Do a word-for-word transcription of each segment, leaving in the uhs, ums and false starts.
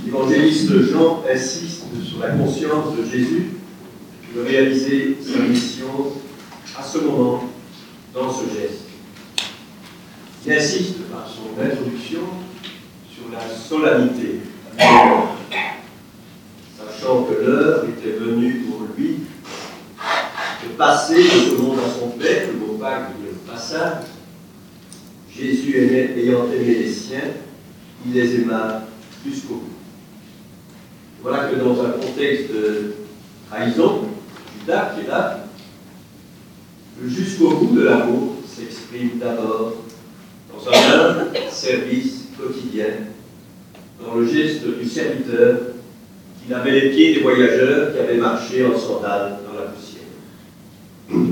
L'évangéliste Jean insiste sur la conscience de Jésus de réaliser sa mission à ce moment, dans ce geste. Il insiste par son introduction sur la solennité, sachant que l'heure était venue pour lui de passer de ce monde à son Père, le mot Pâques veut dire passage. Jésus ayant aimé les siens, il les aima jusqu'au bout. Voilà que dans un contexte de trahison, Judas qui est là, le jusqu'au bout de l'amour s'exprime d'abord dans un humble service quotidien, dans le geste du serviteur qui lavait les pieds des voyageurs qui avaient marché en sandales dans la poussière.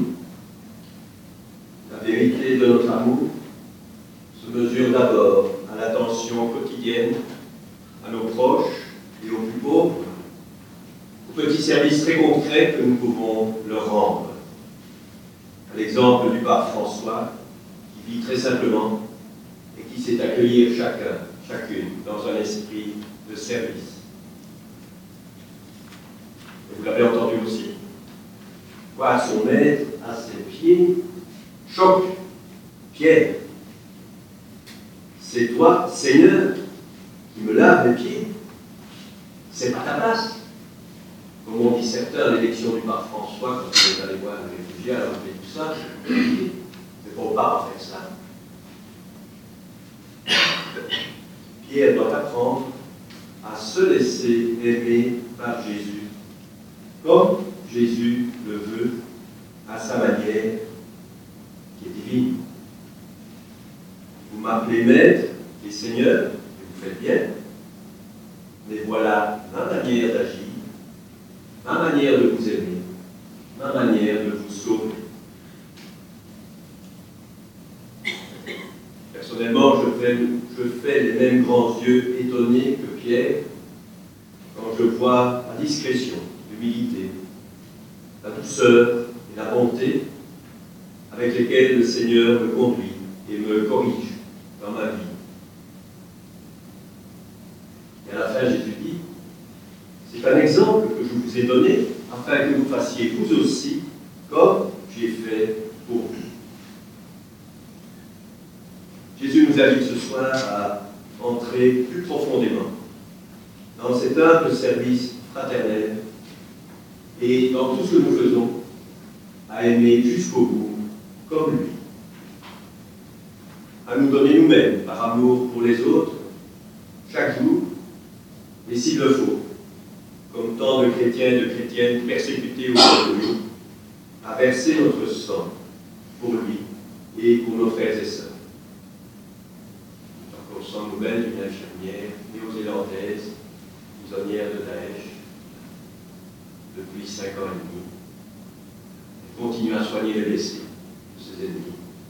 La vérité de notre amour se mesure d'abord à l'attention quotidienne à nos proches et aux plus pauvres, aux petits services très concrets que nous pouvons leur rendre. À l'exemple du pape François, qui vit très simplement et qui sait accueillir chacun, chacune, dans un esprit de service. Et vous l'avez entendu aussi, voir son maître à ses pieds, choque, Pierre. C'est toi, Seigneur, qui me laves les pieds. C'est pas ta place. Comme ont dit certains à l'élection du pape François, quand il est allé voir les réfugiés, alors il fait tout ça, c'est pour pas faire ça. Pierre doit apprendre à se laisser aimer par Jésus, comme Jésus le veut, à sa manière, qui est divine. Vous m'appelez maître et seigneur, et vous faites bien, mais voilà ma manière d'agir, ma manière de vous aimer, ma manière de vous sauver. Personnellement, je fais, je fais les mêmes grands yeux étonnés que Pierre quand je vois la discrétion, l'humilité, la douceur et la bonté avec lesquelles le Seigneur me conduit et me corrige dans ma vie. Et à la fin, Jésus dit, c'est un exemple que je vous ai donné afin que vous fassiez vous aussi comme j'ai fait pour vous. Jésus nous invite ce soir à entrer plus profondément dans cet humble service fraternel et dans tout ce que nous faisons, à aimer jusqu'au bout comme lui. À nous donner nous-mêmes par amour pour les autres, chaque jour, et s'il le faut, comme tant de chrétiens et de chrétiennes persécutés autour de nous, à verser notre sang pour lui et pour nos frères et sœurs. Encore sans nouvelles d'une infirmière néo-zélandaise, prisonnière de Daesh, depuis cinq ans et demi, elle continue à soigner les blessés de ses ennemis.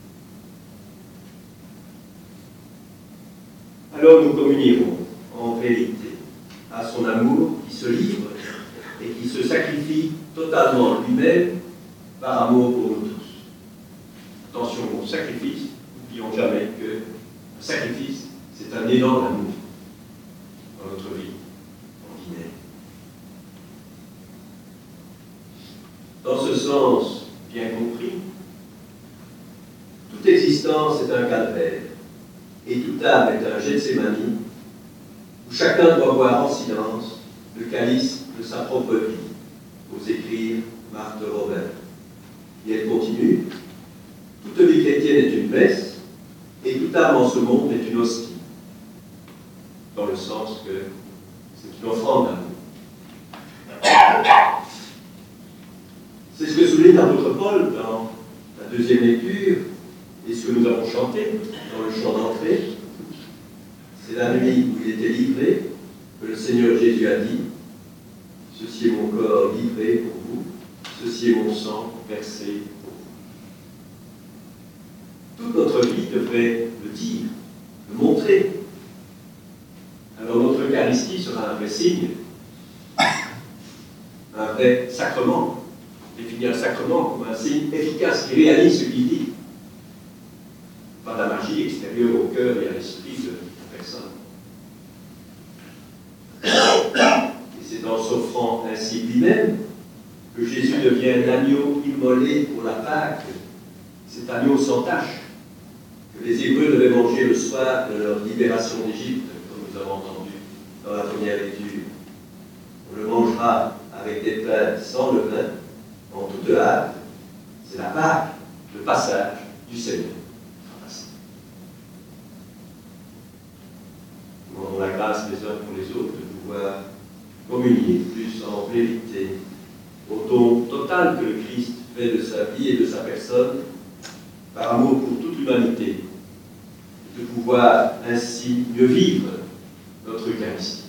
Alors nous communierons en vérité à son amour qui se livre et qui se sacrifie totalement lui-même par amour pour nous tous. Attention au sacrifice, n'oublions jamais que le sacrifice, c'est un élan d'amour dans notre vie ordinaire. Dans ce sens bien compris, toute existence est un calvaire et toute âme est un Gethsémani où chacun doit boire en silence le calice de sa propre vie, ose écrire Marthe Robin. Et elle continue, toute vie chrétienne est une messe et toute âme en ce monde est une hostie, dans le sens que c'est une offrande d'amour. C'est ce que souligne l'apôtre Paul dans la deuxième lecture et ce que nous avons chanté dans le chant d'entrée. C'est la nuit où il était livré que le Seigneur Jésus a dit « Ceci est mon corps livré pour vous, ceci est mon sang versé pour vous. » Toute notre vie devrait le dire, le montrer. Alors notre Eucharistie sera un vrai signe, un vrai sacrement. Définir un sacrement comme un signe efficace qui réalise ce qu'il dit. Pas de la magie extérieure au cœur et à l'esprit de la personne. c'est en s'offrant ainsi lui-même que Jésus devient l'agneau immolé pour la Pâque, cet agneau sans tache que les Hébreux devaient manger le soir de leur libération d'Égypte, comme nous avons entendu dans la première lecture. On le mangera avec des pains sans levain, en toute hâte. C'est la Pâque, le passage du Seigneur. Nous demandons la grâce les uns pour les autres de pouvoir communier plus en vérité au don total que le Christ fait de sa vie et de sa personne, par amour pour toute l'humanité, de pouvoir ainsi mieux vivre notre Eucharistie.